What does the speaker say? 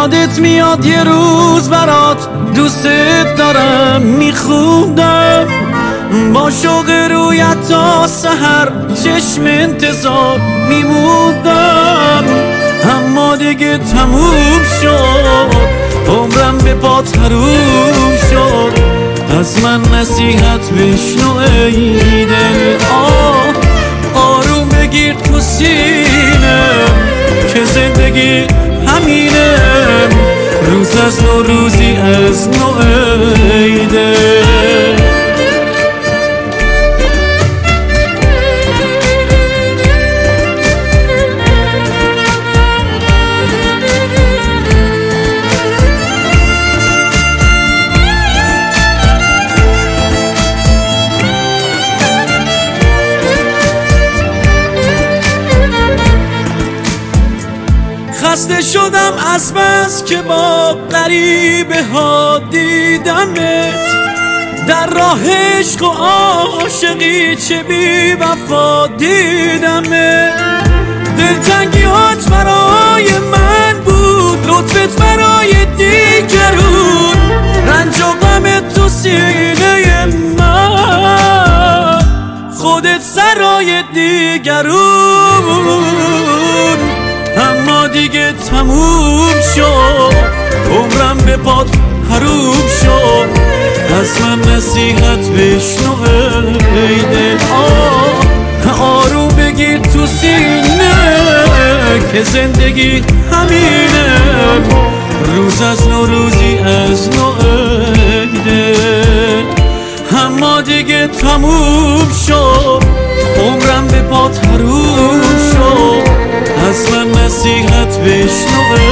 یادت میاد یه روز برات دوستت دارم میخوندم، با شوق رویت تا سحر چشم انتظار میموندم. اما دیگه تموم شد، عمرم به پات حروم شد. از من نصیحت بشنو ای دل، آروم بگیر تو سینم که زندگی همینه، روز از نو روزی از نو ای دل. خسته شدم از بس که با غریبه ها دیدمت، در راه عشق و عاشقی چه بی وفا دیدمت. دلتنگیات برای من بود، لطفت برای دیگرون، رنج و غمت تو سینه من، خودت سرای دیگرون. اما دیگه تموم شد، عمرم به پات حروم شد. از من نصیحت بشنو ای دل، آروم بگیر تو سینه که زندگی همینه، روز از نو روزی از نو ای دل. اما دیگه تموم شد، عمرم به پات حروم شد. از من نصیحت بشنو